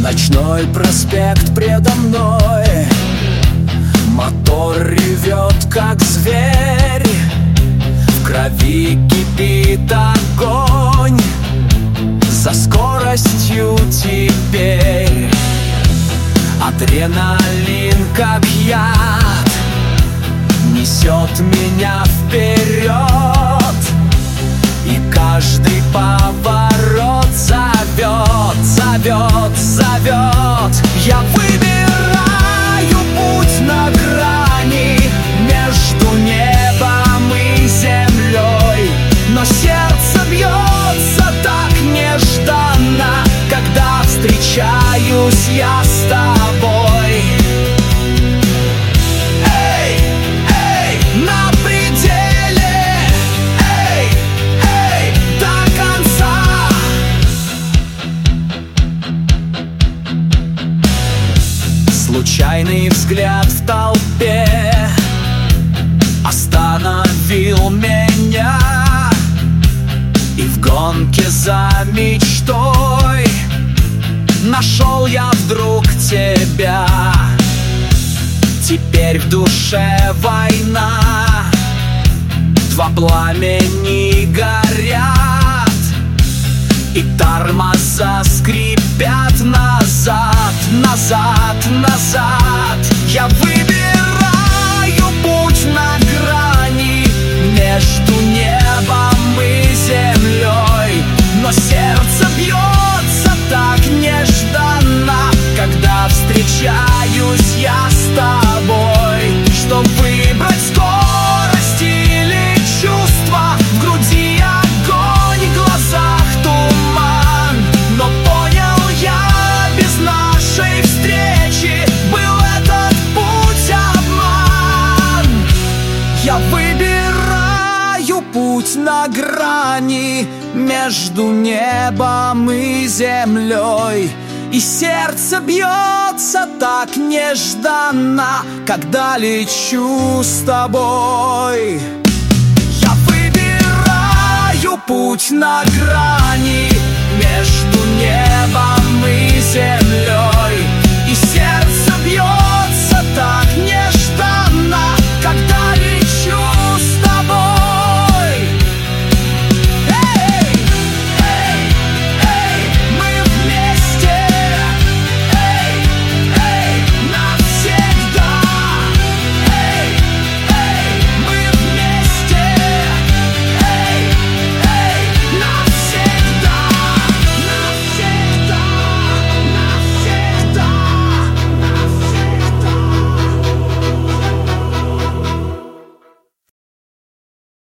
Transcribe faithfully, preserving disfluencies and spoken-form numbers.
Ночной проспект предо мной, мотор ревет, как зверь, в крови кипит огонь, за скоростью теперь. Адреналин, как яд, несет меня вперед, и каждый поворот зовет, зовет, зовет. Я выбираю путь на грани между небом и землей, но сердце бьется так нежданно, когда встречаюсь я с тобой. Эй, эй, на пределе, эй, эй, до конца. Случайный взгляд в толпе остановил меня, и в гонке за мечтой нашел я вдруг тебя. Теперь в душе война, два пламени горят, и тормоза скрипят назад, назад, назад. Я выбираю путь на грани между небом и землей, но сердце бьется так нежданно, когда встречаюсь я с тобой. Чтоб выбрать скорость или чувство, в груди огонь, в глазах туман. Но понял я, без нашей встречи был этот путь обман. Я выбираю путь на грани между небом и землей, и сердце бьется так нежданно, когда лечу с тобой. Я выбираю путь на грани